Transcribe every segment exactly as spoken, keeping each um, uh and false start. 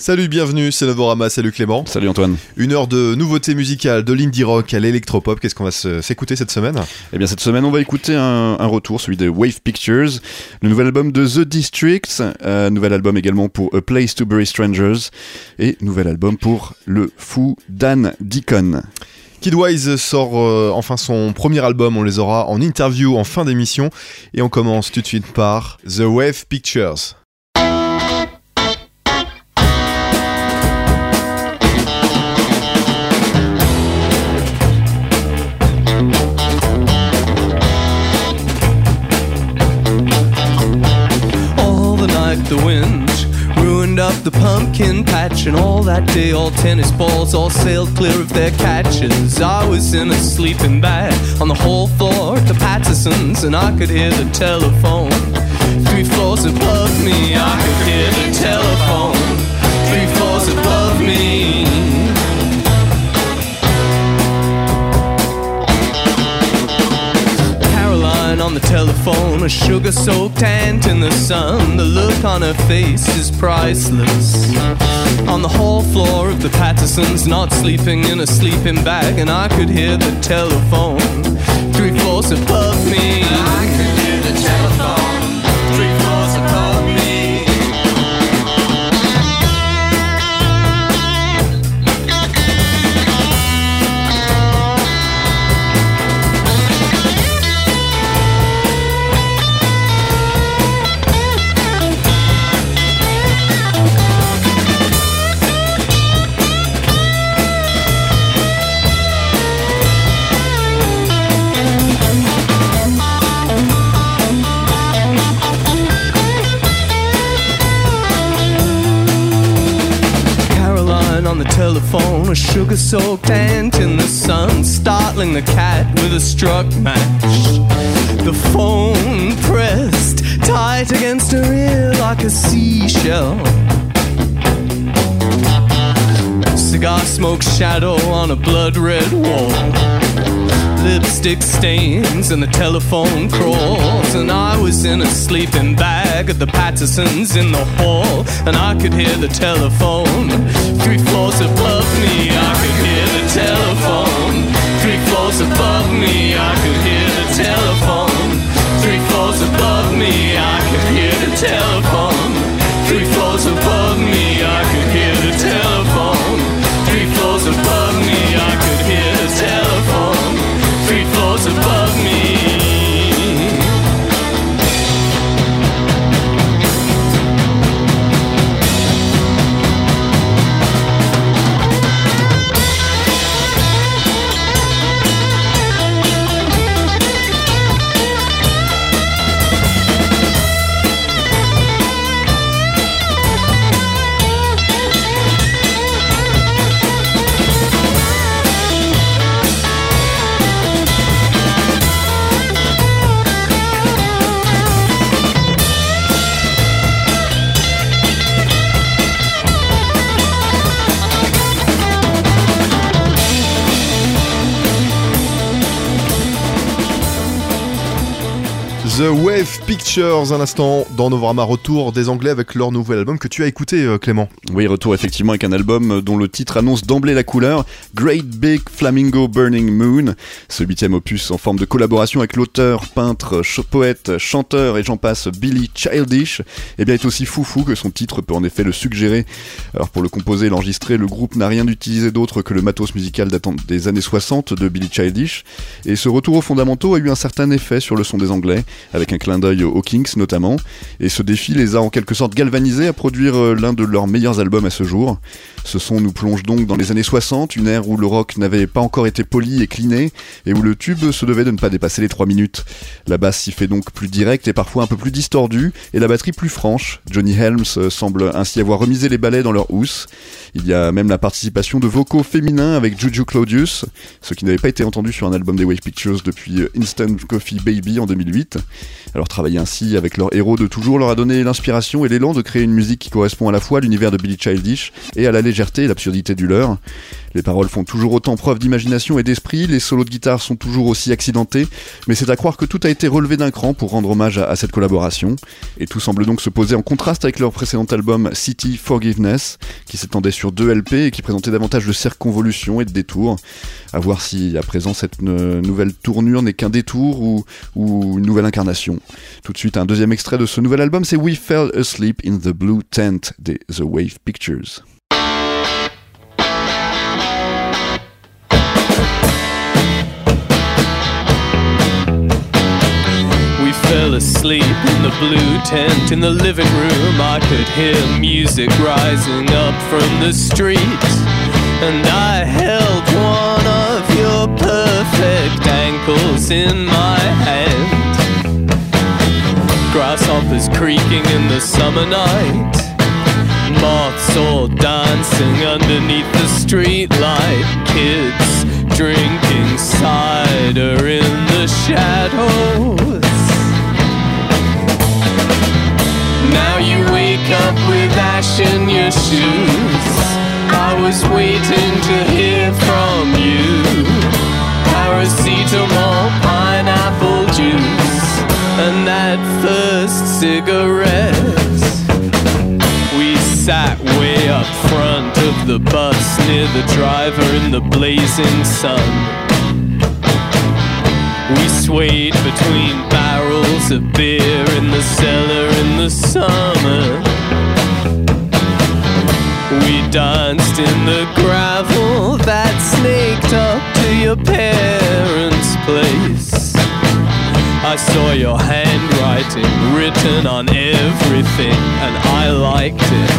Salut, bienvenue, c'est Novorama, salut Clément. Salut Antoine. Une heure de nouveautés musicales, de l'indie rock à l'électropop, qu'est-ce qu'on va se, s'écouter cette semaine ? Eh bien cette semaine on va écouter un, un retour, celui de Wave Pictures, le nouvel album de The Districts, euh, nouvel album également pour A Place to Bury Strangers, et nouvel album pour le fou Dan Deacon. Kidwise sort euh, enfin son premier album, on les aura en interview en fin d'émission, et on commence tout de suite par The Wave Pictures. The wind ruined up the pumpkin patch, and all that day all tennis balls all sailed clear of their catches. I was in a sleeping bag on the whole floor at the Pattersons, and I could hear the telephone three floors above me. I could hear the telephone three floors above me. On the telephone, a sugar-soaked ant in the sun. The look on her face is priceless. On the hall floor of the Pattersons, not sleeping in a sleeping bag, and I could hear the telephone three floors above me. I could hear the telephone three floors above me. On the telephone, a sugar-soaked ant in the sun, startling the cat with a struck match. The phone pressed tight against her ear like a seashell. Cigar smoke shadow on a blood-red wall. Lipstick stains and the telephone crawls, and I was in a sleeping bag at the Pattersons in the hall, and I could hear the telephone three floors above me. I could hear the telephone three floors above me. I could hear the telephone three floors above me. I could hear the telephone three floors above me. I could hear the telephone three floors above me. I could hear the telephone three floors above me. The Wave Pictures, un instant dans Novorama, retour des Anglais avec leur nouvel album que tu as écouté, Clément. Oui, retour effectivement avec un album dont le titre annonce d'emblée la couleur, Great Big Flamingo Burning Moon. Ce huitième opus en forme de collaboration avec l'auteur, peintre, ch- poète, chanteur et j'en passe Billy Childish, eh bien est aussi foufou que son titre peut en effet le suggérer. Alors pour le composer et l'enregistrer, le groupe n'a rien utilisé d'autre que le matos musical datant des années soixante de Billy Childish, et ce retour aux fondamentaux a eu un certain effet sur le son des Anglais, avec un clin d'œil aux Kings notamment, et ce défi les a en quelque sorte galvanisés à produire l'un de leurs meilleurs albums à ce jour. Ce son nous plonge donc dans les années soixante, une ère où le rock n'avait pas encore été poli et cliné, et où le tube se devait de ne pas dépasser les trois minutes. La basse s'y fait donc plus directe et parfois un peu plus distordue, et la batterie plus franche. Johnny Helms semble ainsi avoir remisé les balais dans leur housse. Il y a même la participation de vocaux féminins avec Juju Claudius, ce qui n'avait pas été entendu sur un album des Wave Pictures depuis Instant Coffee Baby en deux mille huit. Alors travailler ainsi avec leur héros de toujours leur a donné l'inspiration et l'élan de créer une musique qui correspond à la fois à l'univers de Billy Childish et à la légende légèreté et l'absurdité du leurre. Les paroles font toujours autant preuve d'imagination et d'esprit, les solos de guitare sont toujours aussi accidentés, mais c'est à croire que tout a été relevé d'un cran pour rendre hommage à, à cette collaboration. Et tout semble donc se poser en contraste avec leur précédent album City Forgiveness, qui s'étendait sur deux L P et qui présentait davantage de circonvolutions et de détours. À voir si à présent cette n- nouvelle tournure n'est qu'un détour ou, ou une nouvelle incarnation. Tout de suite, un deuxième extrait de ce nouvel album, c'est We Fell Asleep in the Blue Tent des The Wave Pictures. We fell asleep in the blue tent in the living room. I could hear music rising up from the street, and I held one of your perfect ankles in my hand. Grasshoppers creaking in the summer night, moths all dancing underneath the streetlight, kids drinking cider in the shadows. Now you wake up with ash in your shoes. I was waiting to hear from you. Paracetamol, pineapple juice, and that first cigarette. We sat way up front of the bus near the driver in the blazing sun. We swayed between barrels of beer in the cellar in the summer. We danced in the gravel that snaked up to your parents' place. I saw your handwriting written on everything, and I liked it.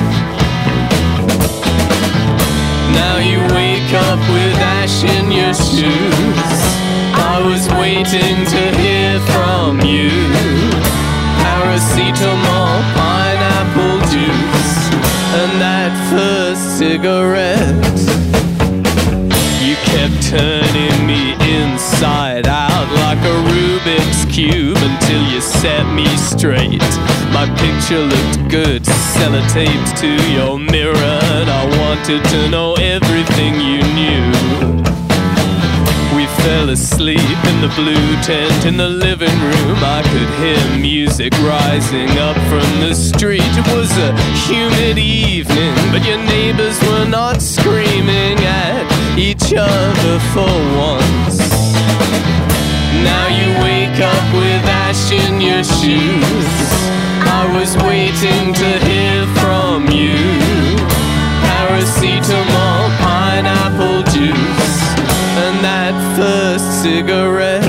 Now you wake up with ash in your shoes. I was waiting to hear from you. Paracetamol, pineapple juice, and that first cigarette. You kept turning me inside out like a Rubik's Cube until you set me straight. My picture looked good, sellotaped to your mirror, and I wanted to know everything you knew. We fell asleep in the blue tent in the living room. I could hear music rising up from the street. It was a humid evening, but your neighbors were not screaming at each other for once. Now you wake up with ash in your shoes. I was waiting to hear from you. Paracetamol, pineapple juice, and that first cigarette.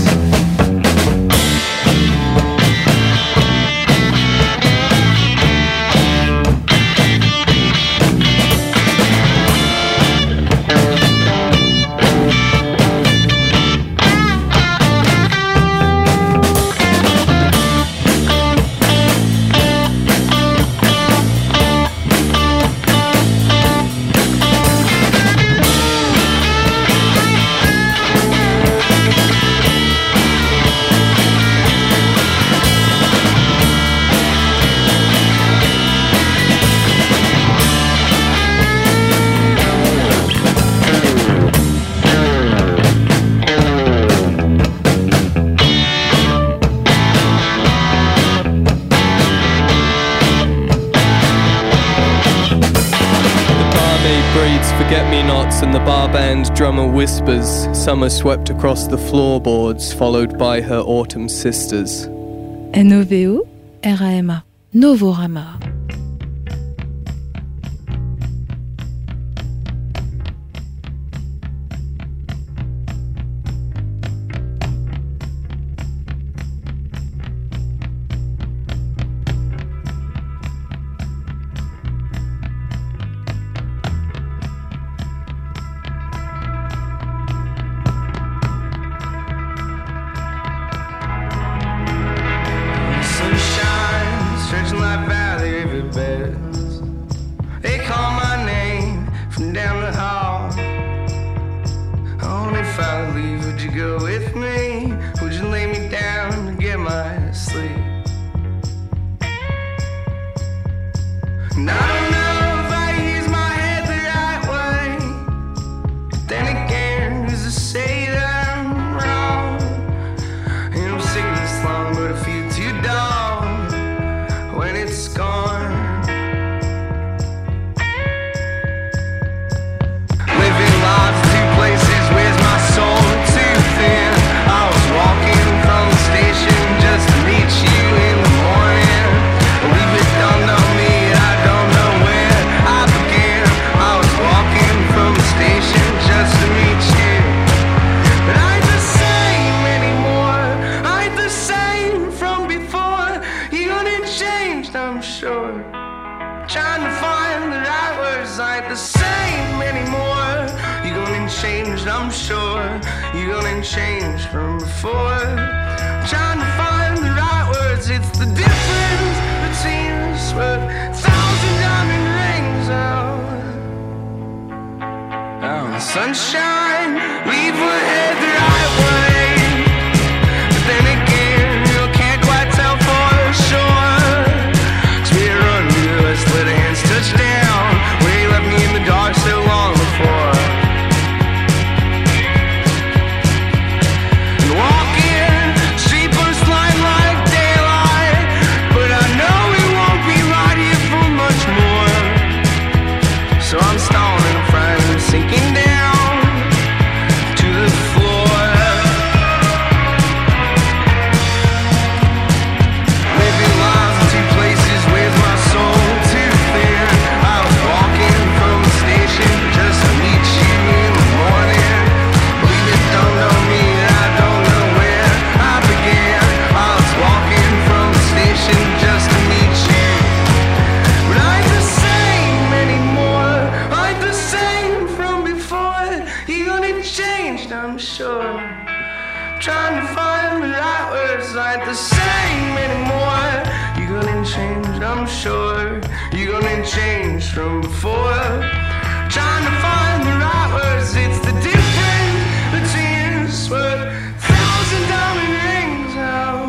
Forget-me-nots and the bar band drummer whispers. Summer swept across the floorboards, followed by her autumn sisters. N O V O R A M A Novorama. Stretching like valley I'm sure you're gonna change from before. Trying to find the right words, it's the difference between us worth a thousand diamond rings out. Oh, sunshine, we would head the right way, but then again, you can't quite tell for sure. 'Cause we're under us, where the hands touch down, where you left me in the dark so long before. And walking, street first line like daylight, but I know we won't be right here for much more. So I'm stalling, friend, sinking down to the floor. Living lives in two places with my soul too thin. I was walking from the station just to meet you in the morning. Believe it, don't know me, I don't know where I began. I was walking from the station just to meet you, but I ain't the same anymore. I ain't the same from before. You're gonna change, I'm sure. Trying to find the right words, I ain't the same anymore. You're gonna change, I'm sure. You're gonna change from before. Trying to find the right words, it's the difference between us worth a thousand diamond rings out.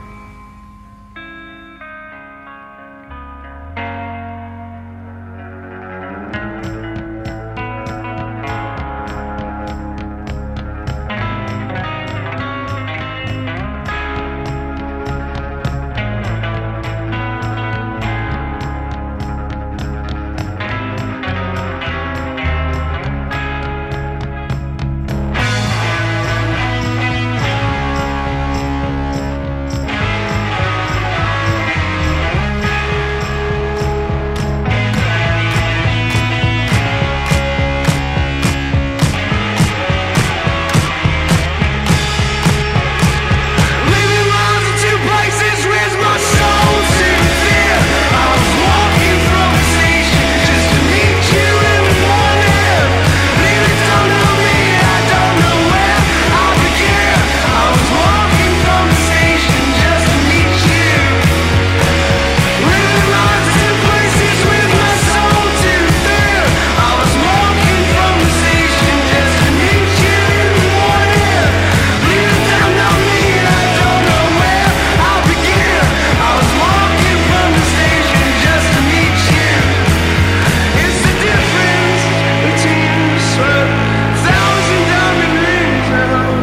Living lives in two places with my soul too thin. I was walking from the station just to meet you in the morning. Really don't know me, I don't know where I began. I was walking from the station just to meet you. Living lives in two places with my soul too thin. I was walking from the station just to meet you in the morning. Really don't know me, I don't know where I began. I was walking from the station just to meet you. It's the difference between us, worth a thousand diamond rings out.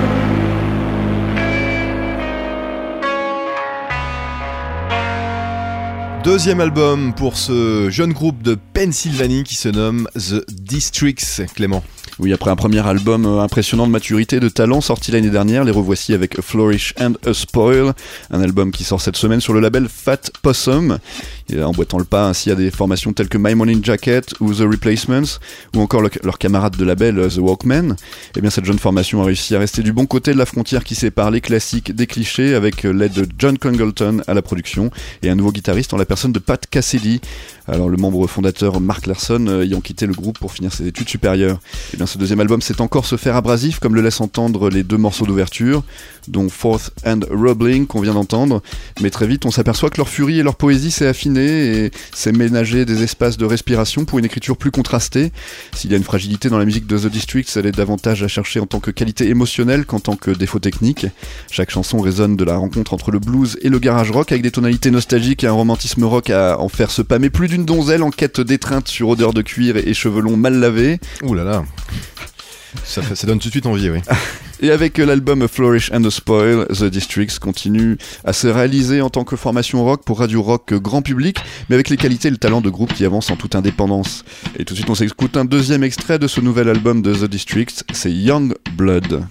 Deuxième album pour ce jeune groupe de Pennsylvanie qui se nomme The Districts, Clément. Oui, après un premier album euh, impressionnant de maturité et de talent sorti l'année dernière, les revoici avec A Flourish and a Spoil, un album qui sort cette semaine sur le label Fat Possum, et emboîtant le pas ainsi à des formations telles que My Morning Jacket ou The Replacements, ou encore le, leurs camarades de label The Walkmen. Et bien cette jeune formation a réussi à rester du bon côté de la frontière qui sépare les classiques des clichés, avec l'aide de John Congleton à la production et un nouveau guitariste en la personne de Pat Cassidy. Alors le membre fondateur Mark Larson euh, ayant quitté le groupe pour finir ses études supérieures. Et bien ce deuxième album c'est encore se faire abrasif, comme le laissent entendre les deux morceaux d'ouverture, dont Fourth and Rubbling qu'on vient d'entendre. Mais très vite on s'aperçoit que leur furie et leur poésie s'est affinée et s'est ménagé des espaces de respiration pour une écriture plus contrastée. S'il y a une fragilité dans la musique de The Districts, elle est davantage à chercher en tant que qualité émotionnelle qu'en tant que défaut technique. Chaque chanson résonne de la rencontre entre le blues et le garage rock, avec des tonalités nostalgiques et un romantisme rock à en faire se pâmer plus d'une donzelle en quête d'étreinte sur odeur de cuir et cheveux longs mal lavés. Ouh là là, ça, fait, ça donne tout de suite envie, oui. Et avec l'album A Flourish and a Spoil, The Districts continue à se réaliser en tant que formation rock pour radio rock grand public, mais avec les qualités et le talent de groupe qui avancent en toute indépendance. Et tout de suite on s'écoute un deuxième extrait de ce nouvel album de The Districts, c'est Young Blood.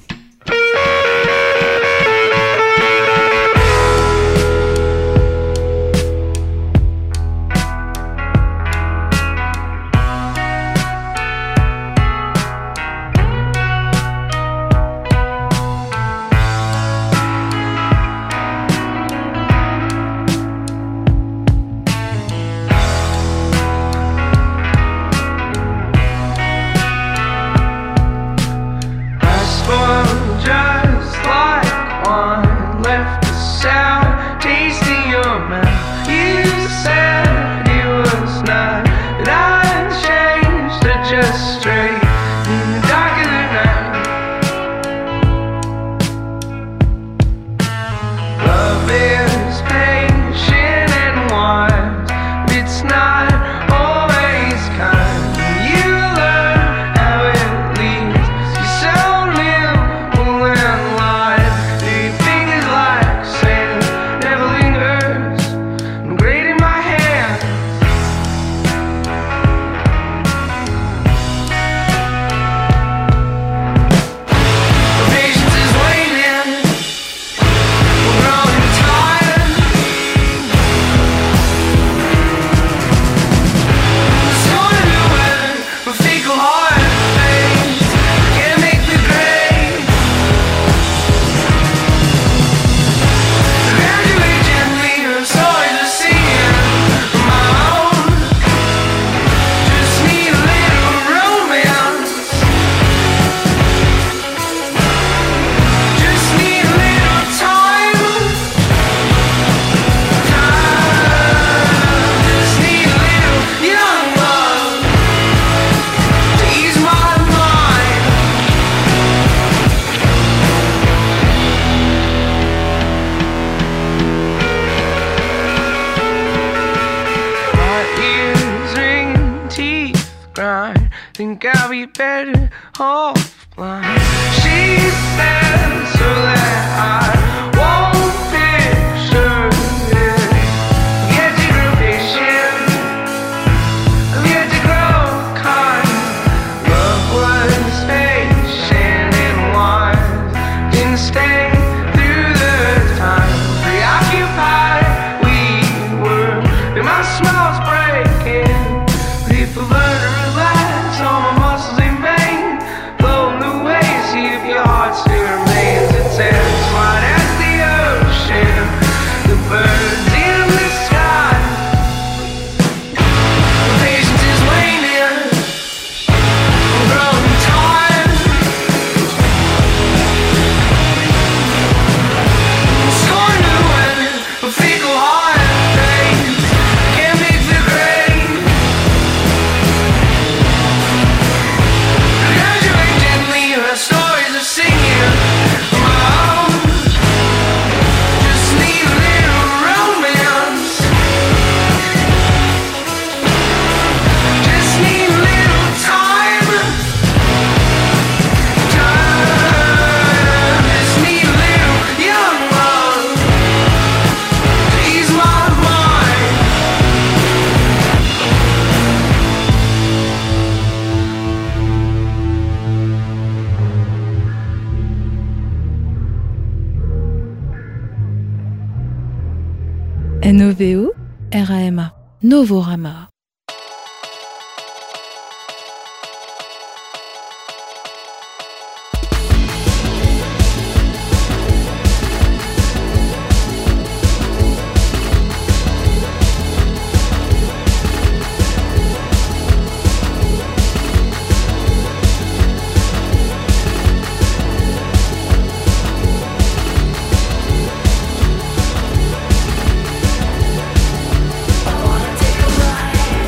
I think I'll be better offline. She says so that I won't picture it. I'm yet to grow patient, I'm yet to grow kind. Love was patient and wise, didn't stay through the time. Preoccupied we were, and my smile's breaking. But if I learn to relax, all my muscles in vain, floating away, see if your heart still remains. It's as wide as the ocean, the birds in the sky. The patience is waning, I'm growing tired. I'm scorned to win, a fickle heart fades, can't mix the grade. Graduate gently, our stories are singing on my own. Just need a little romance, just need a little time. Time, just need a little young love to ease my mind. N O V O R A M A Novorama. I wanna take a ride.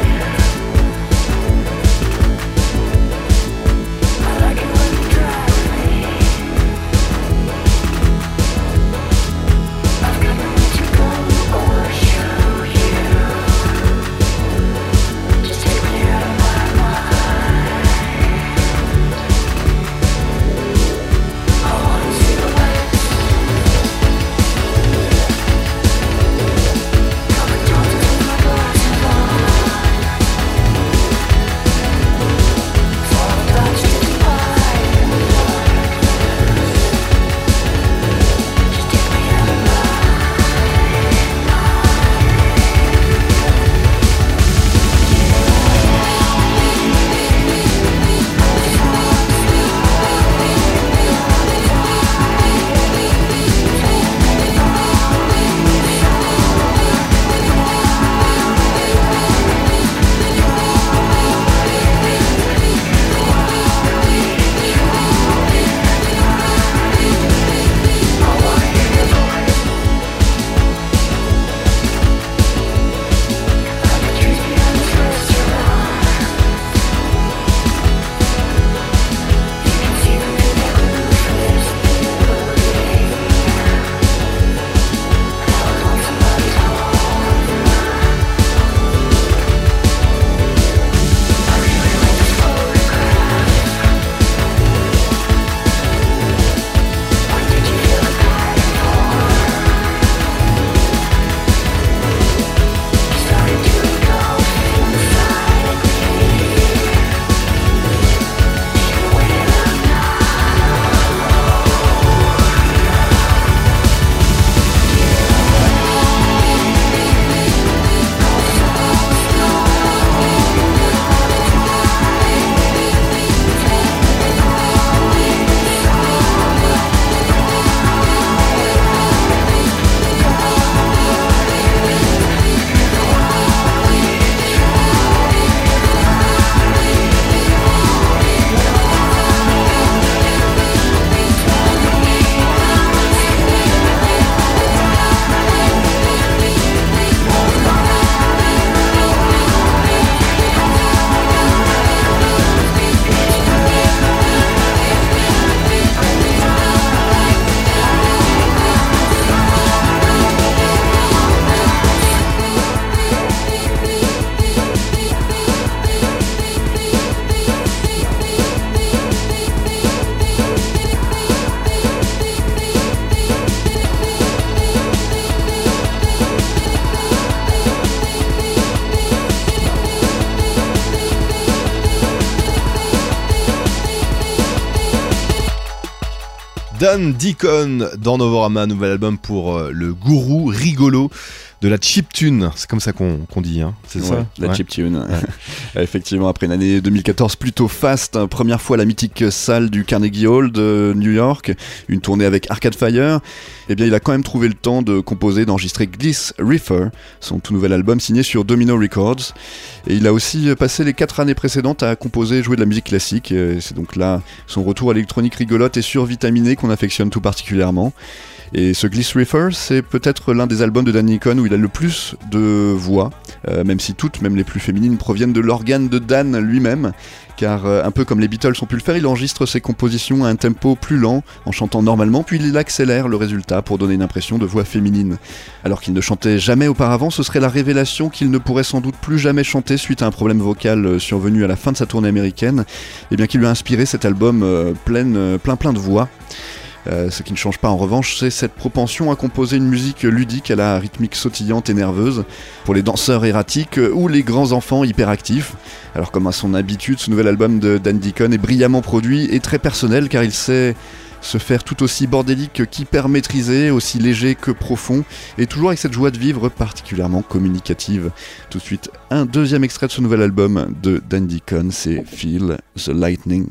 Dan Deacon dans Novorama, nouvel album pour euh, le gourou rigolo de la chiptune, c'est comme ça qu'on, qu'on dit, hein. C'est ouais, ça la ouais. chiptune. Ouais. Effectivement, après une année deux mille quatorze plutôt faste, hein, première fois à la mythique salle du Carnegie Hall de New York, une tournée avec Arcade Fire, eh bien il a quand même trouvé le temps de composer, d'enregistrer Gliss Reefer, son tout nouvel album signé sur Domino Records, et il a aussi passé les quatre années précédentes à composer et jouer de la musique classique, et c'est donc là son retour à l'électronique rigolote et survitaminée qu'on affectionne tout particulièrement. Et ce Gliss Reefer, c'est peut-être l'un des albums de Dan Deacon où il a le plus de voix, euh, même si toutes, même les plus féminines, proviennent de l'organe de Dan lui-même, car euh, un peu comme les Beatles ont pu le faire, il enregistre ses compositions à un tempo plus lent, en chantant normalement, puis il accélère le résultat pour donner une impression de voix féminine. Alors qu'il ne chantait jamais auparavant, ce serait la révélation qu'il ne pourrait sans doute plus jamais chanter suite à un problème vocal survenu à la fin de sa tournée américaine, et bien qui lui a inspiré cet album euh, plein, euh, plein plein de voix. Euh, ce qui ne change pas en revanche, c'est cette propension à composer une musique ludique à la rythmique sautillante et nerveuse pour les danseurs erratiques ou les grands enfants hyperactifs. Alors comme à son habitude, ce nouvel album de Dan Deacon est brillamment produit et très personnel car il sait se faire tout aussi bordélique qu'hyper maîtrisé, aussi léger que profond, et toujours avec cette joie de vivre particulièrement communicative. Tout de suite, un deuxième extrait de ce nouvel album de Dan Deacon, c'est Feel the Lightning.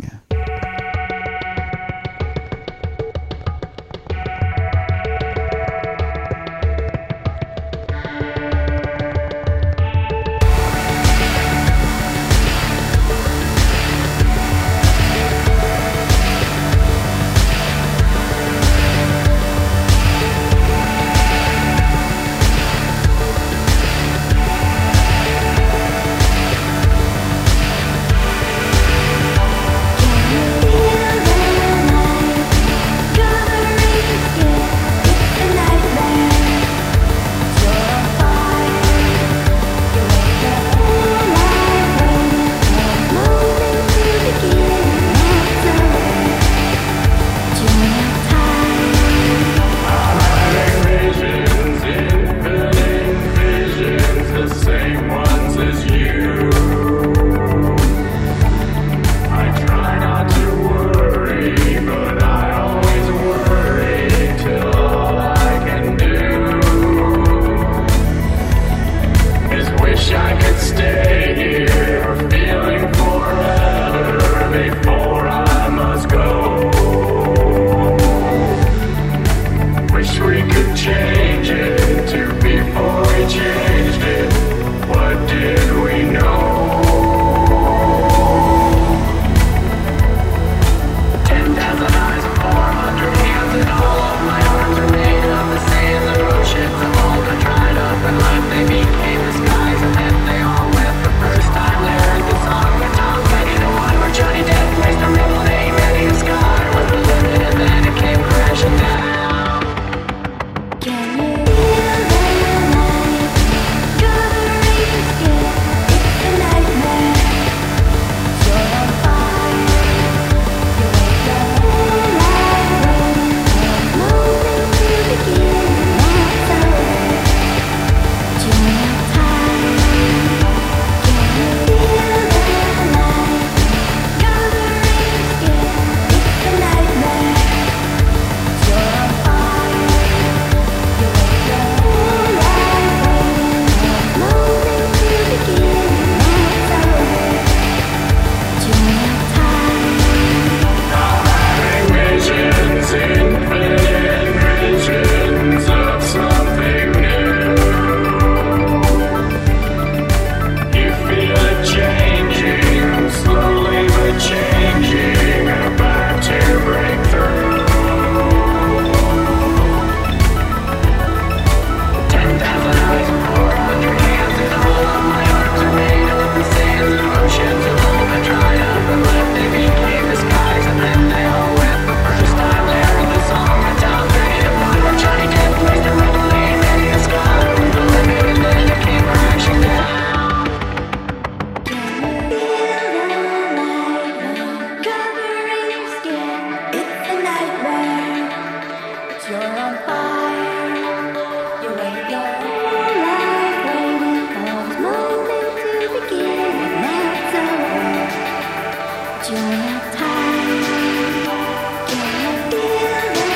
You're not tired, can I feel the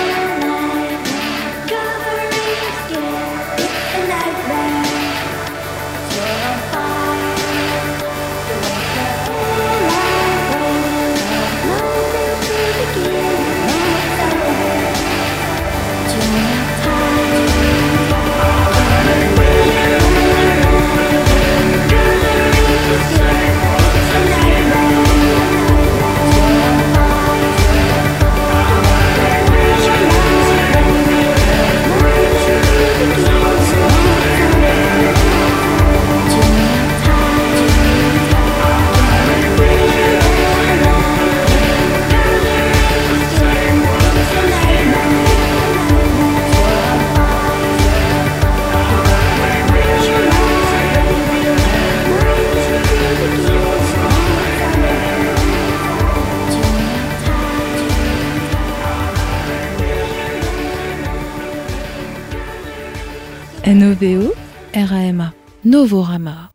N O V O R A M A. Novorama.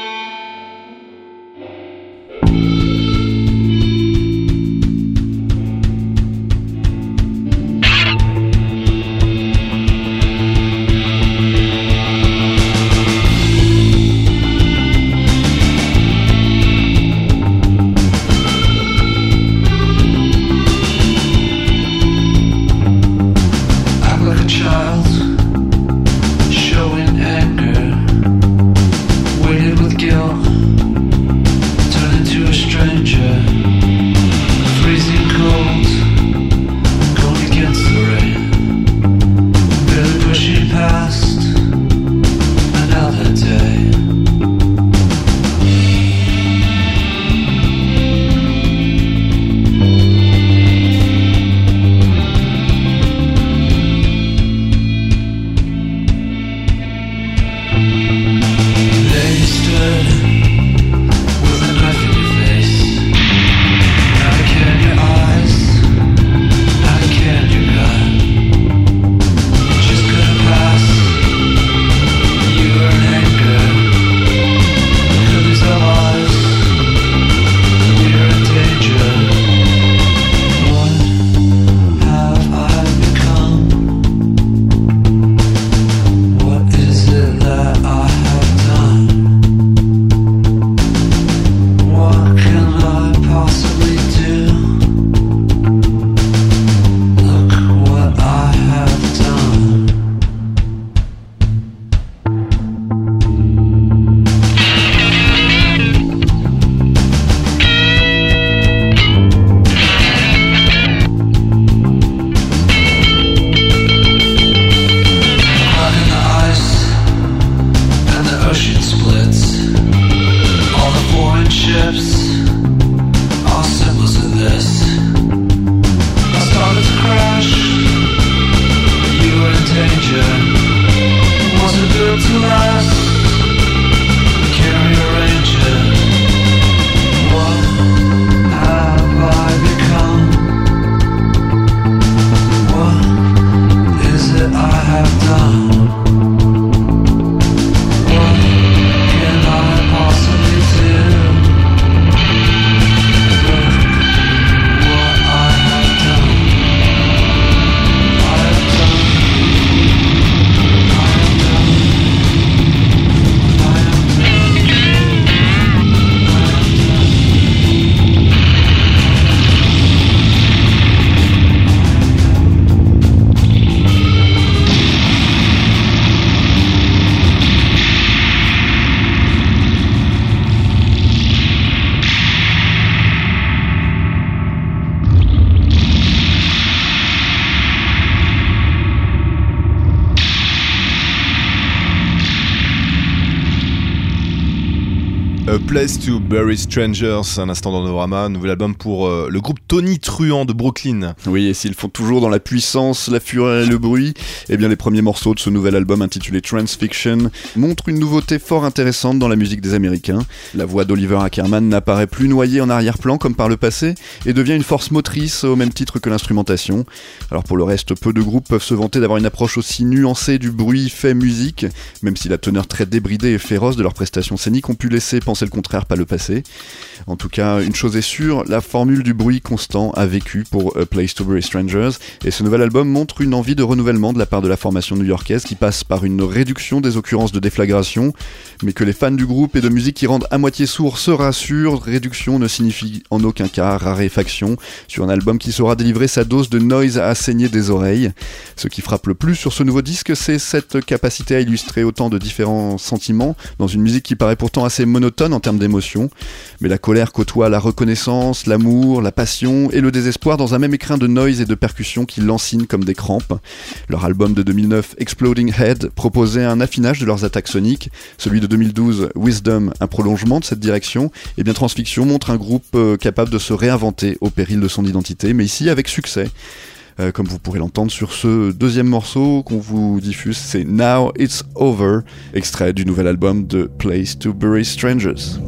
A Place to Bury Strangers, un instant dans Novorama, nouvel album pour euh, le groupe Tony Truant de Brooklyn. Oui, et s'ils font toujours dans la puissance, la fureur et le bruit, eh bien les premiers morceaux de ce nouvel album intitulé Transfiction montrent une nouveauté fort intéressante dans la musique des Américains. La voix d'Oliver Ackerman n'apparaît plus noyée en arrière-plan comme par le passé et devient une force motrice au même titre que l'instrumentation. Alors pour le reste, peu de groupes peuvent se vanter d'avoir une approche aussi nuancée du bruit fait musique, même si la teneur très débridée et féroce de leurs prestations scéniques ont pu laisser penser le contraire par le passé. En tout cas, une chose est sûre, la formule du bruit constant a vécu pour A Place to Bury Strangers, et ce nouvel album montre une envie de renouvellement de la part de la formation new-yorkaise qui passe par une réduction des occurrences de déflagration, mais que les fans du groupe et de musique qui rendent à moitié sourds se rassurent, réduction ne signifie en aucun cas raréfaction sur un album qui saura délivrer sa dose de noise à saigner des oreilles. Ce qui frappe le plus sur ce nouveau disque, c'est cette capacité à illustrer autant de différents sentiments dans une musique qui paraît pourtant assez monotone en termes d'émotion, mais la colère côtoie la reconnaissance, l'amour, la passion et le désespoir dans un même écrin de noise et de percussions qui lancinent comme des crampes. Leur album de deux mille neuf, Exploding Head, proposait un affinage de leurs attaques soniques, celui de deux mille douze, Wisdom, un prolongement de cette direction, et bien Transfiction montre un groupe euh, capable de se réinventer au péril de son identité, mais ici avec succès. Euh, comme vous pourrez l'entendre sur ce deuxième morceau qu'on vous diffuse, c'est Now It's Over, extrait du nouvel album de Place to Bury Strangers.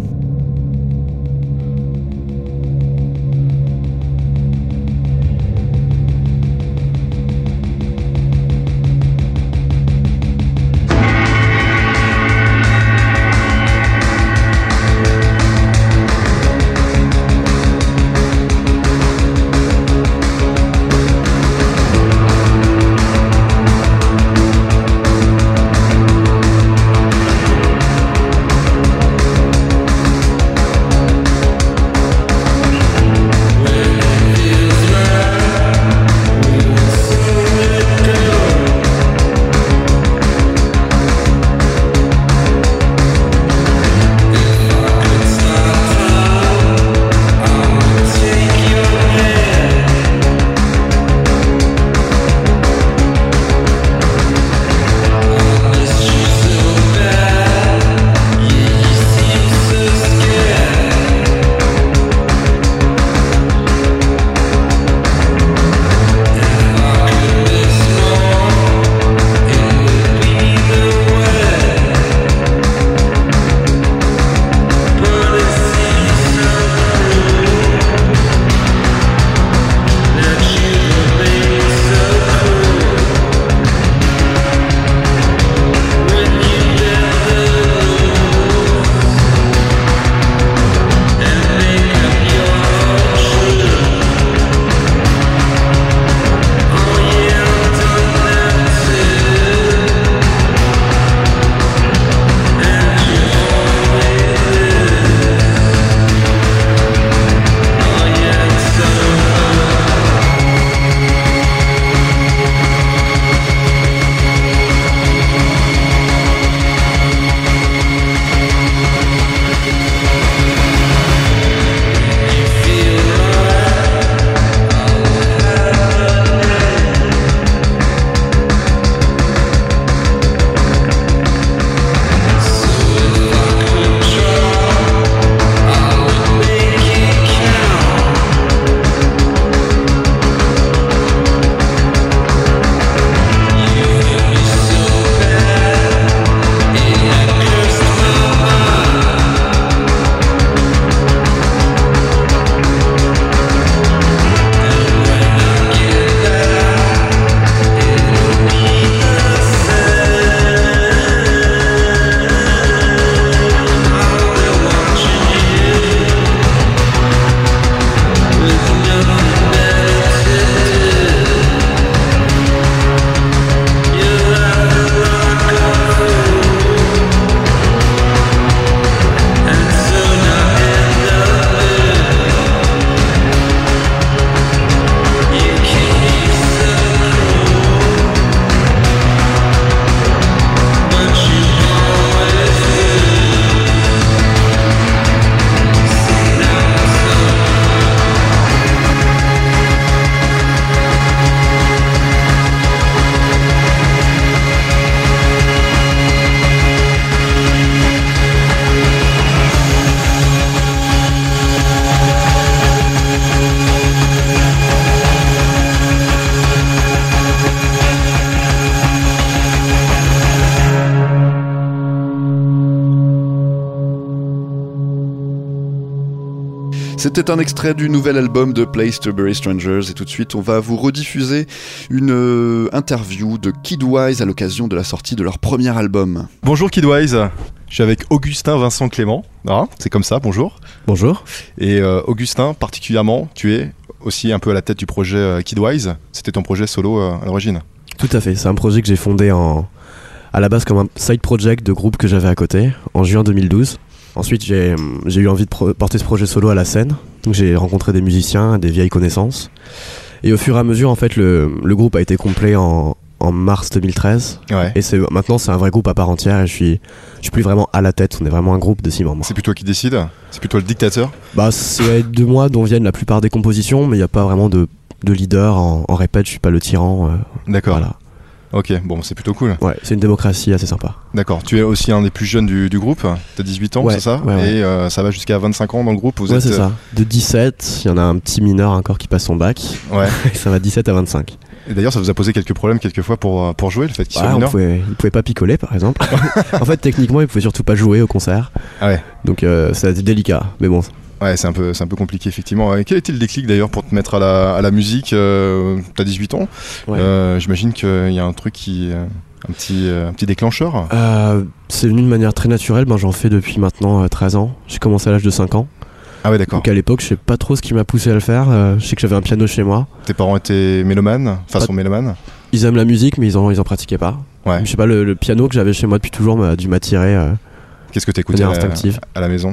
C'était un extrait du nouvel album de Place to Bury Strangers et tout de suite on va vous rediffuser une euh, interview de Kidwise à l'occasion de la sortie de leur premier album. Bonjour Kidwise, je suis avec Augustin Vincent Clément, ah, c'est comme ça, bonjour. Bonjour. Et euh, Augustin, particulièrement, tu es aussi un peu à la tête du projet euh, Kidwise, c'était ton projet solo euh, à l'origine. Tout à fait, c'est un projet que j'ai fondé en, à la base comme un side project de groupe que j'avais à côté en juin deux mille douze. Ensuite, j'ai, j'ai eu envie de pro- porter ce projet solo à la scène. Donc, j'ai rencontré des musiciens, des vieilles connaissances. Et au fur et à mesure, en fait, le, le groupe a été complet en, en mars deux mille treize. Ouais. Et c'est, maintenant, c'est un vrai groupe à part entière. Et je suis, je suis plus vraiment à la tête. On est vraiment un groupe de six membres. C'est plus toi qui décide? C'est plus toi le dictateur? Bah, c'est de moi dont viennent la plupart des compositions, mais il n'y a pas vraiment de, de leader. En, en répète, je suis pas le tyran. Euh, D'accord. Voilà. Ok, bon, c'est plutôt cool. Ouais, c'est une démocratie assez sympa. D'accord, tu es aussi un des plus jeunes du, du groupe, t'as dix-huit ans, Ouais, c'est ça? ouais, ouais. Et euh, ça va jusqu'à vingt-cinq ans dans le groupe, vous Ouais, êtes... c'est ça. De dix-sept, il y en a un petit mineur encore qui passe son bac. Ouais. Et ça va dix-sept à vingt-cinq. Et d'ailleurs, ça vous a posé quelques problèmes quelquefois pour, pour jouer, le fait qu'il Ouais, soit on mineur? pouvait, il pouvait pas picoler par exemple. En fait, techniquement, il pouvait surtout pas jouer au concert. Ah ouais. Donc euh, ça a été délicat. Mais bon. Ouais, c'est un peu, c'est un peu compliqué, effectivement. Et quel était le déclic d'ailleurs pour te mettre à la, à la musique? euh, T'as dix-huit ans. Ouais. Euh, j'imagine qu'il y a un truc qui... euh, un, petit, euh, un petit déclencheur. Euh, c'est venu de manière très naturelle. Ben, j'en fais depuis maintenant euh, treize ans. J'ai commencé à l'âge de cinq ans. Ah ouais, d'accord. Donc à l'époque, je sais pas trop ce qui m'a poussé à le faire. Euh, je sais que j'avais un piano chez moi. Tes parents étaient mélomanes? Enfin, Pas- sont mélomanes? Ils aiment la musique, mais ils en, ils en pratiquaient pas. Ouais. Je sais pas, le, le piano que j'avais chez moi depuis toujours m'a dû m'attirer euh, Qu'est-ce que de t'écoutais manière à, instinctive. à la maison?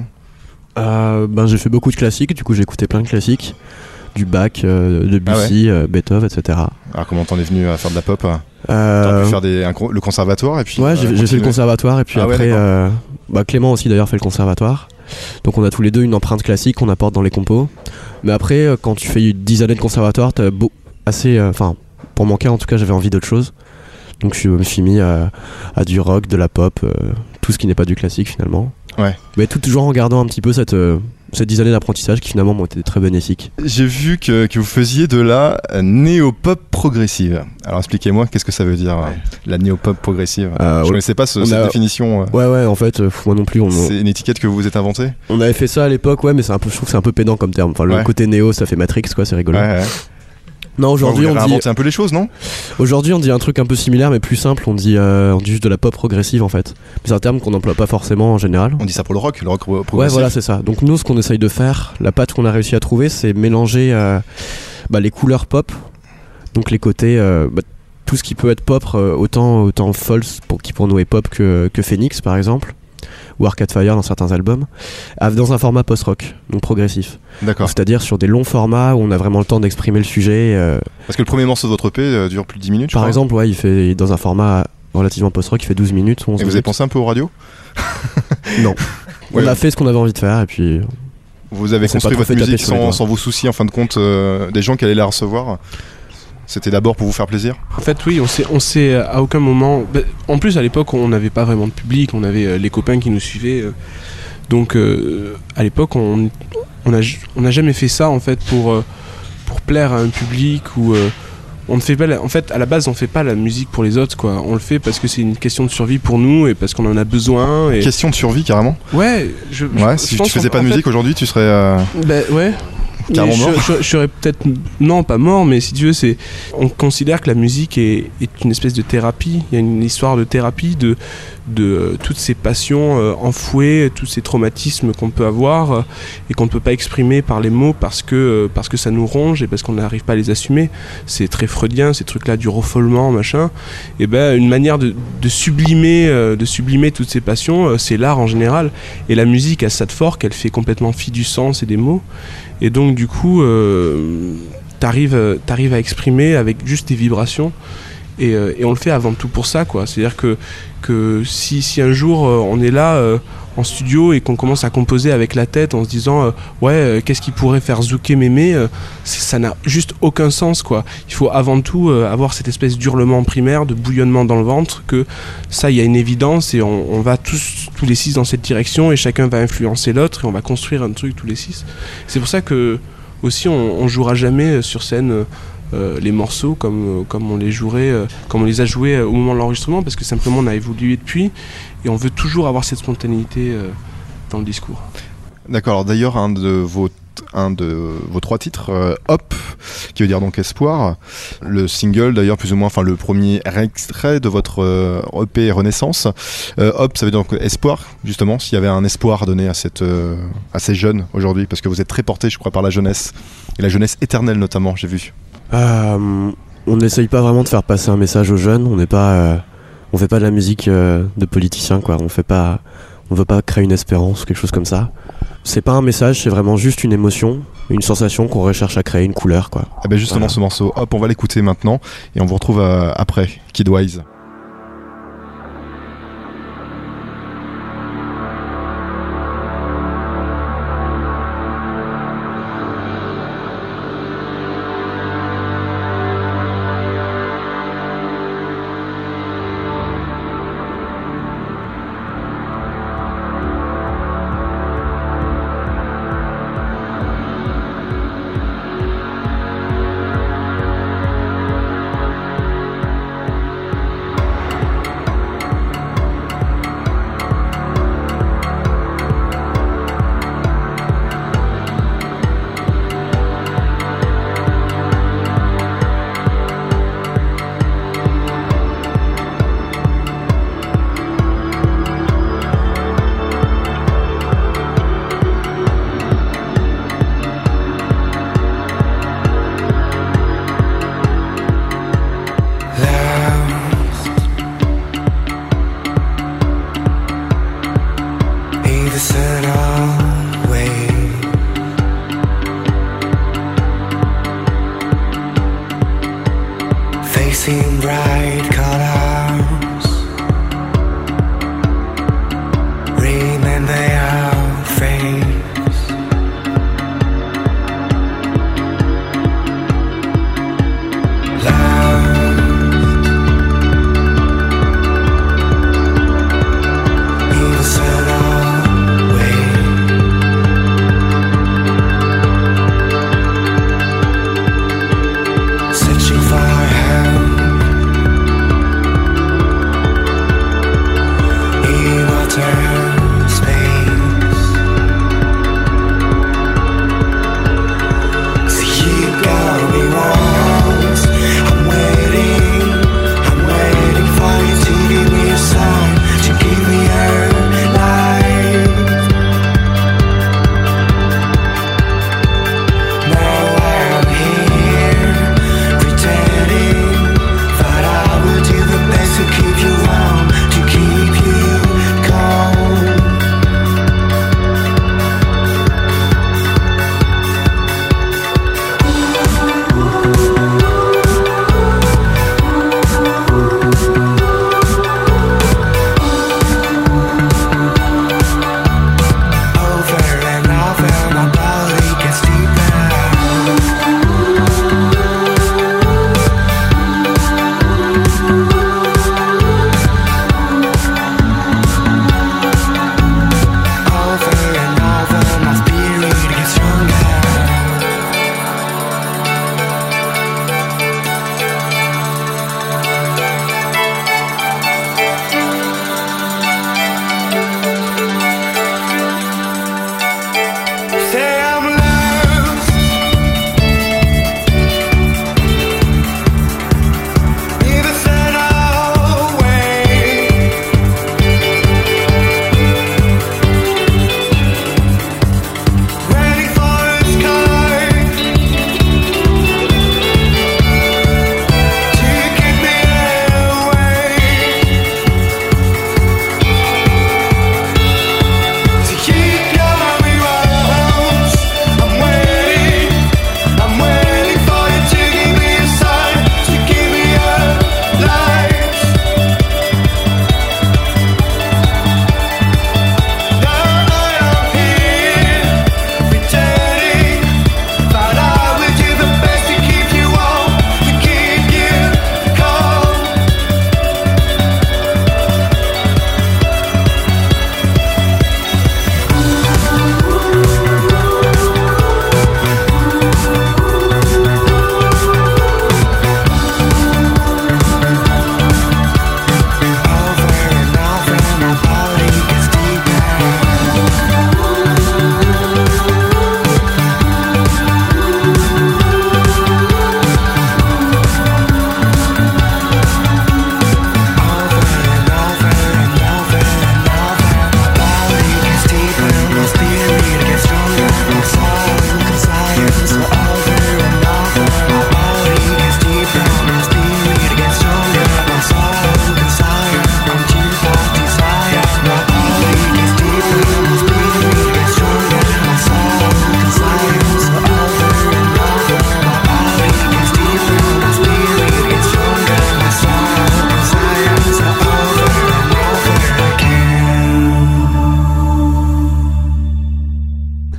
Euh, ben, j'ai fait beaucoup de classiques. Du coup, j'ai écouté plein de classiques. Du Bach, euh, Debussy, Ah euh, Beethoven, et cetera. Alors comment t'en es venu à faire de la pop? T'aurais Euh, pu faire des, un con- le conservatoire et puis... Ouais, euh, j'ai, j'ai fait continuer. le conservatoire et puis Ah ouais, après, d'accord. euh, bah Clément aussi d'ailleurs fait le conservatoire. Donc on a tous les deux une empreinte classique qu'on apporte dans les compos. Mais après, euh, quand tu fais dix années de conservatoire, t'as beau, assez, enfin, euh, pour mon cas en tout cas, j'avais envie d'autre chose. Donc je me suis mis à, à du rock, de la pop, euh, tout ce qui n'est pas du classique finalement. Ouais. Mais tout toujours en gardant un petit peu cette, euh, ces dix années d'apprentissage qui finalement m'ont été très bénéfiques. J'ai vu que, que vous faisiez de la néo-pop progressive. Alors expliquez-moi, qu'est-ce que ça veut dire, euh, la néo-pop progressive? Euh, Je ouais. connaissais pas ce- On cette a- définition. euh. Ouais ouais, en fait, euh, moi non plus. On, C'est une étiquette que vous vous êtes inventée? on avait fait ça à l'époque, ouais, mais c'est un peu, je trouve que c'est un peu pédant comme terme. Enfin, le Ouais. côté néo, ça fait Matrix, quoi, c'est rigolo. Ouais, ouais. Non, aujourd'hui Bon, vous on avez dit. inventé un peu les choses, non? Aujourd'hui, on dit un truc un peu similaire, mais plus simple. On dit, euh, on dit juste de la pop progressive en fait. C'est un terme qu'on n'emploie pas forcément en général. On dit ça pour le rock, le rock pro- progressif. Ouais, voilà, c'est ça. Donc nous, ce qu'on essaye de faire, la patte qu'on a réussi à trouver, c'est mélanger euh, bah, les couleurs pop, donc les côtés, euh, bah, tout ce qui peut être pop, euh, autant autant false pour qui pour nous est pop que que Phoenix par exemple, ou Arcade Fire dans certains albums, à- dans un format post-rock, donc progressif. D'accord. C'est-à-dire sur des longs formats où on a vraiment le temps d'exprimer le sujet. euh, Parce que le premier morceau de votre E P euh, dure plus de dix minutes, je Par crois. exemple, ouais, il fait dans un format relativement post-rock, il fait douze minutes, onze Et vous avez minutes. pensé un peu aux radios? Non. Ouais. On a fait ce qu'on avait envie de faire et puis Vous avez On s'est construit pas trop votre fait taper musique sur les sans, doigts. sans vous soucier en fin de compte euh, des gens qui allaient la recevoir? C'était d'abord pour vous faire plaisir? En fait, oui, on s'est, on s'est euh, à aucun moment. bah, en plus, à l'époque, on n'avait pas vraiment de public, on avait euh, les copains qui nous suivaient. euh, donc, euh, à l'époque, on on a j- on n'a jamais fait ça en fait pour euh, pour plaire à un public ou. euh, on ne fait pas. la- en fait, à la base, on fait pas la musique pour les autres, quoi. On le fait parce que c'est une question de survie pour nous et parce qu'on en a besoin. Et... Question de survie, carrément. Ouais. Je, je- Ouais, je si pense tu faisais qu'en- pas de en fait, musique aujourd'hui, tu serais... euh, bah ouais. Carrément Mais je, mort. je- je serais peut-être non pas mort, mais si tu veux, c'est on considère que la musique est, est une espèce de thérapie. Il y a une histoire de thérapie de de euh, toutes ces passions euh, enfouées, tous ces traumatismes qu'on peut avoir euh, et qu'on ne peut pas exprimer par les mots parce que euh, parce que ça nous ronge et parce qu'on n'arrive pas à les assumer. C'est très freudien ces trucs-là du refoulement machin. Et ben une manière de, de sublimer euh, de sublimer toutes ces passions, euh, c'est l'art en général. Et la musique a ça de fort qu'elle fait complètement fi du sens et des mots. Et donc du coup, euh, t'arrives, euh, t'arrives à exprimer avec juste des vibrations. Et, euh, et on le fait avant tout pour ça, quoi. C'est-à-dire que, que si, si un jour euh, on est là euh, en studio et qu'on commence à composer avec la tête en se disant euh, ouais, euh, qu'est-ce qui pourrait faire zouker mémé, euh, c'est- ça n'a juste aucun sens, quoi. Il faut avant tout euh, avoir cette espèce d'hurlement primaire, de bouillonnement dans le ventre, que ça, il y a une évidence et on, on va tous, tous les six dans cette direction et chacun va influencer l'autre et on va construire un truc tous les six. C'est pour ça que aussi on, on jouera jamais sur scène euh, euh, les morceaux comme, euh, comme on les jouerait, euh, comme on les a joués euh, au moment de l'enregistrement, parce que simplement on a évolué depuis et on veut toujours avoir cette spontanéité euh, dans le discours. D'accord, alors d'ailleurs, un de vos un de vos trois titres, euh, Hop, qui veut dire donc espoir. Le single d'ailleurs plus ou moins, enfin le premier extrait de votre euh, E P Renaissance. Euh, Hop, ça veut dire donc espoir, justement, s'il y avait un espoir à donner à, cette, euh, à ces jeunes aujourd'hui, parce que vous êtes très portés, je crois, par la jeunesse, et la jeunesse éternelle notamment, j'ai vu. Euh, on n'essaye pas vraiment de faire passer un message aux jeunes, on n'est pas... Euh, on fait pas de la musique euh, de politiciens, quoi. On fait pas... On veut pas créer une espérance, quelque chose comme ça. C'est pas un message, c'est vraiment juste une émotion, une sensation qu'on recherche à créer, une couleur, quoi. Ah ben justement, voilà. Ce morceau, hop, on va l'écouter maintenant et on vous retrouve euh, après, Kidwise.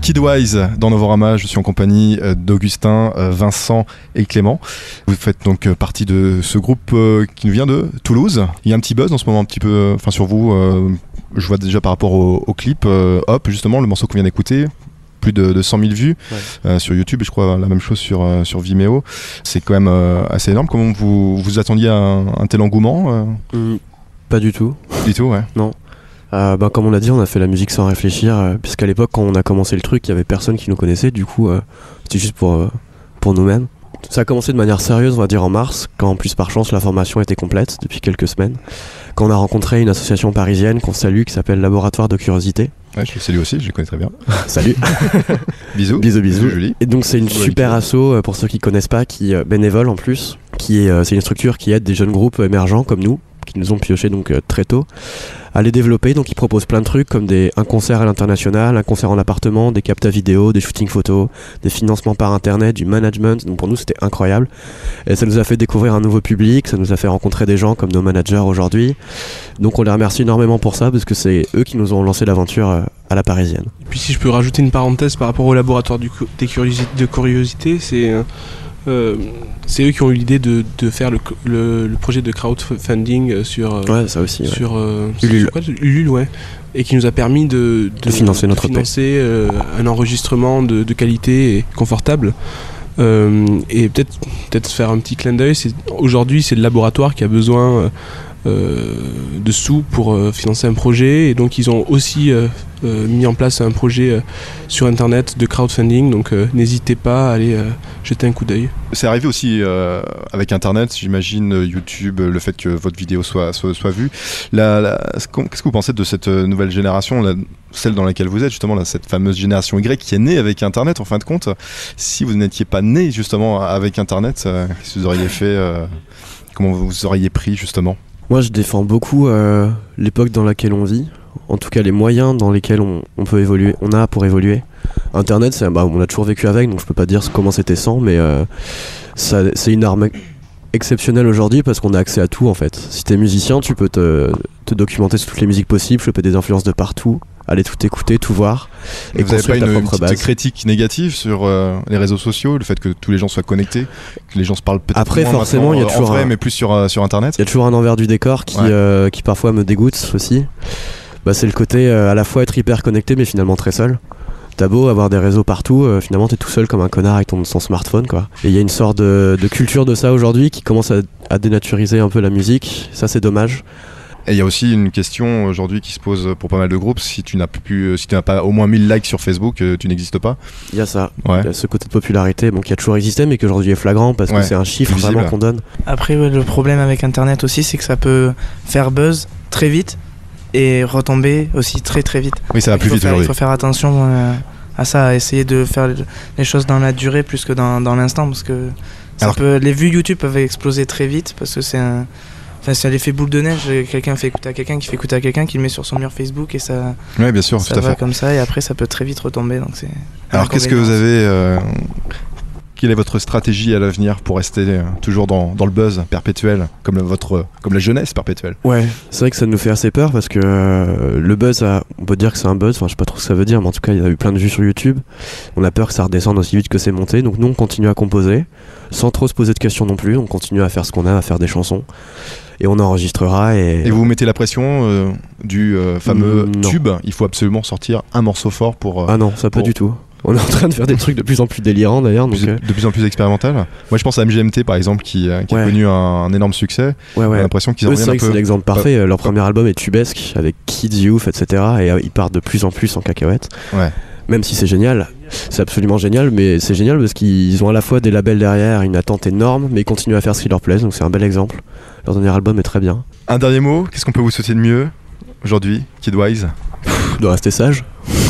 Kidwise dans Novorama, je suis en compagnie euh, d'Augustin, euh, Vincent et Clément. Vous faites donc euh, partie de ce groupe euh, qui nous vient de Toulouse. Il y a un petit buzz en ce moment un petit peu, enfin sur vous, euh, je vois déjà par rapport au, au clip, euh, Hop, justement, le morceau qu'on vient d'écouter. Plus de, de cent mille vues ouais. euh, sur YouTube et je crois la même chose sur, euh, sur Vimeo. C'est quand même euh, assez énorme. Comment vous vous attendiez à un, un tel engouement euh mmh, Pas du tout. Du tout, ouais. Non. Euh, bah, comme on l'a dit, on a fait la musique sans réfléchir, euh, puisqu'à l'époque, quand on a commencé le truc, il y avait personne qui nous connaissait. Du coup, euh, c'était juste pour, euh, pour nous-mêmes. Ça a commencé de manière sérieuse, on va dire en mars, quand en plus par chance la formation était complète depuis quelques semaines. Quand on a rencontré une association parisienne qu'on salue qui s'appelle Laboratoire de Curiosité. Ouais, je le salue aussi, je les connais très bien. Salut. Bisous. Bisous, bisous. Bisous, Julie. Et donc c'est une super asso, pour ceux qui connaissent pas, qui euh, bénévole en plus, qui est, euh, c'est une structure qui aide des jeunes groupes émergents comme nous, qui nous ont pioché donc euh, très tôt, à les développer. Donc ils proposent plein de trucs comme des, un concert à l'international, un concert en appartement, des captas vidéo, des shootings photos, des financements par internet, du management. Donc pour nous c'était incroyable. Et ça nous a fait découvrir un nouveau public, ça nous a fait rencontrer des gens comme nos managers aujourd'hui. Donc on les remercie énormément pour ça parce que c'est eux qui nous ont lancé l'aventure euh, à la parisienne. Et puis si je peux rajouter une parenthèse par rapport au laboratoire du, des curiosi- de curiosité, c'est... Euh, Euh, c'est eux qui ont eu l'idée de, de faire le, le, le projet de crowdfunding sur, euh, ouais, ça aussi, ouais. sur euh, Ulule. Sur quoi, Ulule, ouais, et qui nous a permis de, de, de financer, de notre financer euh, un enregistrement de, de qualité et confortable. Euh, et peut-être, peut-être faire un petit clin d'œil, c'est, aujourd'hui c'est le laboratoire qui a besoin euh, euh, de sous pour euh, financer un projet, et donc ils ont aussi euh, euh, mis en place un projet euh, sur internet de crowdfunding, donc euh, n'hésitez pas à aller euh, jeter un coup d'œil. C'est arrivé aussi euh, avec internet, j'imagine, YouTube, le fait que votre vidéo soit, soit, soit vue. La, la, qu'est-ce que vous pensez de cette nouvelle génération, la, celle dans laquelle vous êtes, justement, là, cette fameuse génération Y qui est née avec internet en fin de compte? Si vous n'étiez pas né justement avec internet, euh, qu'est-ce que vous auriez fait euh, comment vous auriez pris justement? Moi je défends beaucoup euh, l'époque dans laquelle on vit, en tout cas les moyens dans lesquels on, on peut évoluer, on a pour évoluer. Internet, c'est, bah, on a toujours vécu avec, donc je peux pas dire comment c'était sans, mais euh, ça, c'est une arme exceptionnelle aujourd'hui parce qu'on a accès à tout en fait. Si t'es musicien, tu peux te, te documenter sur toutes les musiques possibles, choper des influences de partout, aller tout écouter, tout voir. Et vous n'avez pas une, une petite base. critique négative sur euh, les réseaux sociaux, le fait que tous les gens soient connectés, que les gens se parlent peut-être Après, moins forcément, il y a toujours en vrai, un... mais plus sur, euh, sur internet. Il y a toujours un envers du décor qui, ouais. euh, qui parfois me dégoûte aussi. Bah, c'est le côté euh, à la fois être hyper connecté mais finalement très seul. T'as beau avoir des réseaux partout, euh, finalement t'es tout seul comme un connard avec ton, son smartphone quoi. Et il y a une sorte de, de culture de ça aujourd'hui qui commence à, à dénaturiser un peu la musique, ça c'est dommage. Et il y a aussi une question aujourd'hui qui se pose pour pas mal de groupes, si tu n'as plus, si tu n'as pas au moins mille likes sur Facebook, tu n'existes pas. Il y a ça, ouais. Il y a ce côté de popularité bon, qui a toujours existé mais qui aujourd'hui est flagrant parce ouais. que c'est un chiffre visible. vraiment qu'on donne. Après ouais, le problème avec internet aussi c'est que ça peut faire buzz très vite et retomber aussi très très vite. Oui, ça va plus vite faire, aujourd'hui. Il faut faire attention euh, à ça, à essayer de faire les choses dans la durée plus que dans, dans l'instant parce que ça Alors... peut, les vues YouTube peuvent exploser très vite parce que c'est un, enfin c'est l'effet boule de neige, quelqu'un fait écouter à quelqu'un qui fait écouter à quelqu'un qui le met sur son mur Facebook et ça, ouais, bien sûr, ça tout à va fait. comme ça et après ça peut très vite retomber donc c'est. Alors qu'est-ce que vous avez euh... Quelle est votre stratégie à l'avenir pour rester euh, toujours dans, dans le buzz perpétuel, comme, le, votre, comme la jeunesse perpétuelle? Ouais, c'est vrai que ça nous fait assez peur parce que euh, le buzz, a, on peut dire que c'est un buzz, enfin je sais pas trop ce que ça veut dire, mais en tout cas il y a eu plein de vues sur YouTube. On a peur que ça redescende aussi vite que c'est monté, donc nous on continue à composer, sans trop se poser de questions non plus, on continue à faire ce qu'on a, à faire des chansons. Et on enregistrera et... Et vous mettez la pression euh, du euh, fameux mmh, tube, il faut absolument sortir un morceau fort pour... Euh, ah non, ça pour... pas du tout. On est en train de faire des trucs de plus en plus délirants d'ailleurs. Donc de, de plus en plus expérimental. Moi je pense à M G M T par exemple qui, euh, qui ouais. a connu un, un énorme succès. Ouais, ouais. J'ai l'impression qu'ils en reviennent un peu... C'est l'exemple parfait. Euh, Leur premier album est tubesque avec Kids Youth, et cetera. Et euh, ils partent de plus en plus en cacahuètes. Ouais. Même si c'est génial, c'est absolument génial, mais c'est génial parce qu'ils ont à la fois des labels derrière, une attente énorme, mais ils continuent à faire ce qui leur plaît. Donc c'est un bel exemple. Leur dernier album est très bien. Un dernier mot, qu'est-ce qu'on peut vous souhaiter de mieux aujourd'hui, Kidwise? De rester sage.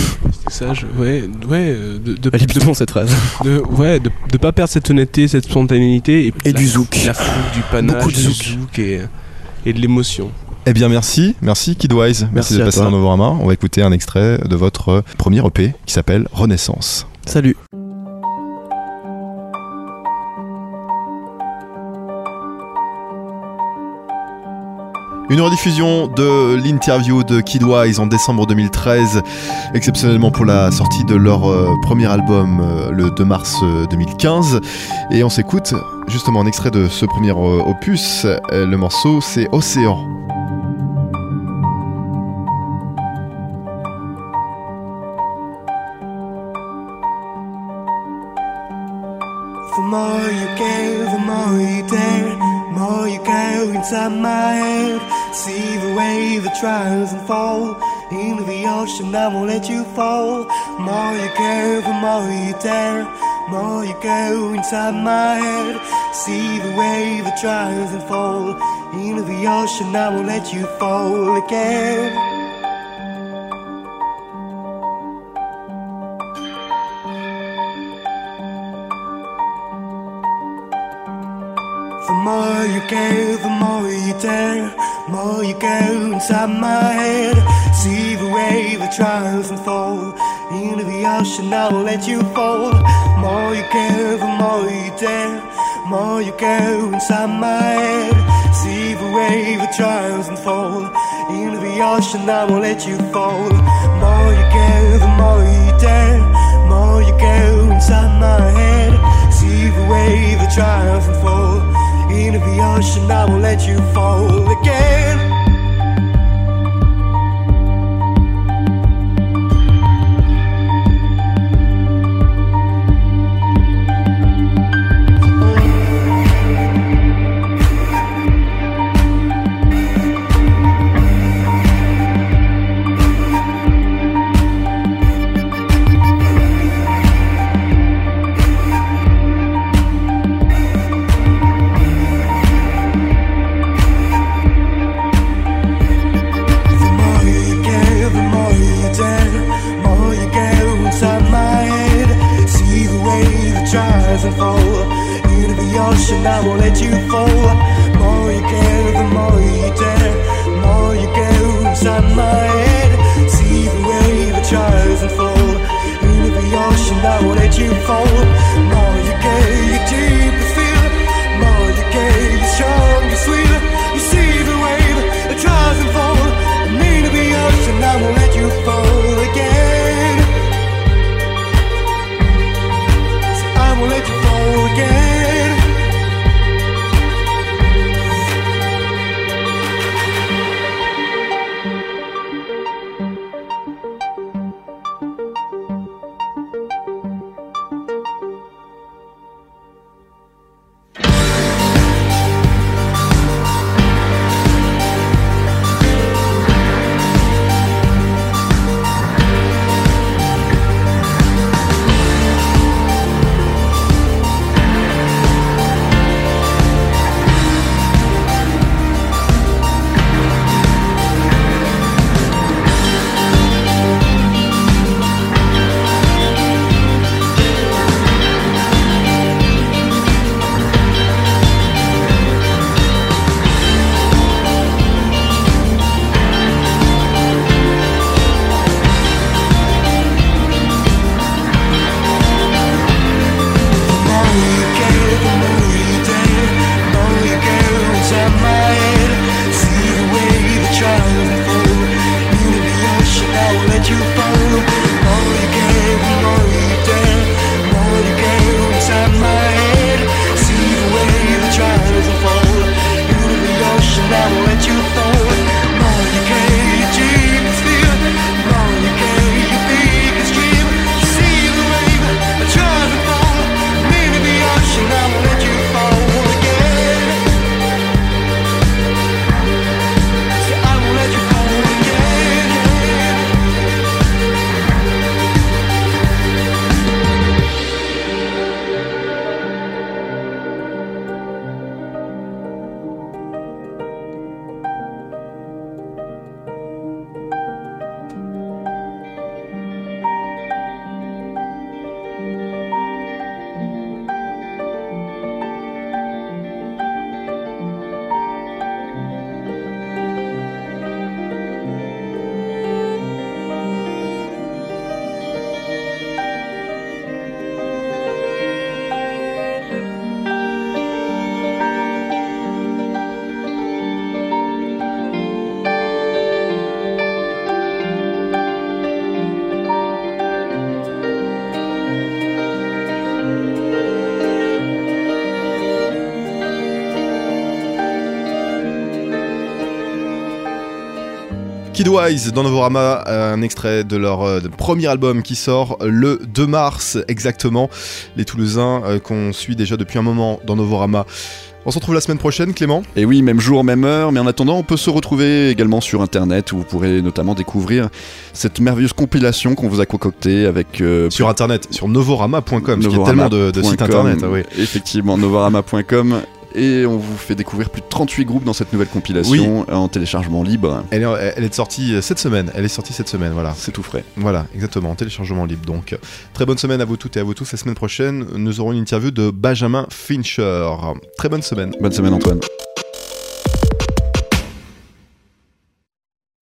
Sage, ouais, ouais, de, de, elle est plutôt bon cette phrase. De, ouais, de, de pas perdre cette honnêteté, cette spontanéité et, et la, du zouk, la fougue, du panache, beaucoup de zouk, du zouk et, et de l'émotion. Eh bien merci, merci Kidwise, merci, merci de passer dans Novorama. On va écouter un extrait de votre premier E P qui s'appelle Renaissance. Salut. Une rediffusion de l'interview de Kid Wise en décembre deux mille treize, exceptionnellement pour la sortie de leur euh, premier album euh, le deux mars deux mille quinze. Et on s'écoute justement un extrait de ce premier euh, opus. Euh, le morceau, c'est Océan. The more you give, the more you dare, the more you go inside my head. See the way that trials and fall into the ocean, I won't let you fall. The more you go, the more you dare, the more you go inside my head. See the way that trials and fall into the ocean, I won't let you fall again. The more you go, the more you dare, the more you go inside my head. See the way the trials and fall into the ocean, I won't let you fall. The more you go, the more you dare, the more you go inside my head. See the way the trials and fall into the ocean, I won't let you fall. The more you go, the more you dare, the more you go inside my head. See the way the trials and fall into the ocean, I won't let you fall again. And fall into the ocean, I won't let you fall. The more you go, the more you dare, the more you go inside my head. See the way the trials and fall into the ocean, I won't let you fall. The more you go, you deeper feel it. The more you go, you stronger, sweeter. You see the way the trials and fall into the ocean, I won't let you fall again. I won't let you fall again. Kidwise dans Novorama, un extrait de leur euh, de premier album qui sort le deux mars exactement. Les Toulousains euh, qu'on suit déjà depuis un moment dans Novorama. On se retrouve la semaine prochaine, Clément. Et oui, même jour, même heure, mais en attendant, on peut se retrouver également sur internet où vous pourrez notamment découvrir cette merveilleuse compilation qu'on vous a concoctée avec... Euh, sur internet, sur novorama point com, parce qu'il y a tellement de, de sites internet. Ah oui. Effectivement, novorama point com. Et on vous fait découvrir plus de trente-huit groupes dans cette nouvelle compilation oui. en téléchargement libre. Elle est, elle est sortie cette semaine. Elle est sortie cette semaine, voilà. C'est tout frais. Voilà, exactement, en téléchargement libre. Donc, très bonne semaine à vous toutes et à vous tous. La semaine prochaine, nous aurons une interview de Benjamin Fincher. Très bonne semaine. Bonne semaine, Antoine.